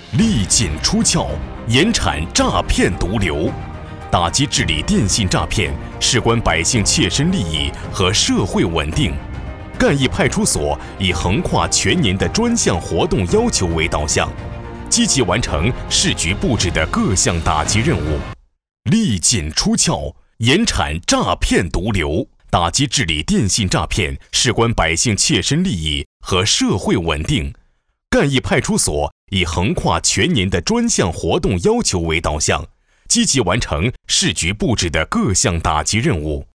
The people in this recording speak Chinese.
利锦出鞘，严铲诈骗毒瘤，打击治理电信诈骗，事关百姓切身利益和社会稳定。赣驿派出所以横跨全年的专项活动要求为导向，积极完成市局布置的各项打击任务。利锦出鞘，严铲诈骗毒瘤，打击治理电信诈骗，事关百姓切身利益和社会稳定。赣驿派出所以横跨全年的专项活动要求为导向，积极完成市局布置的各项打击任务。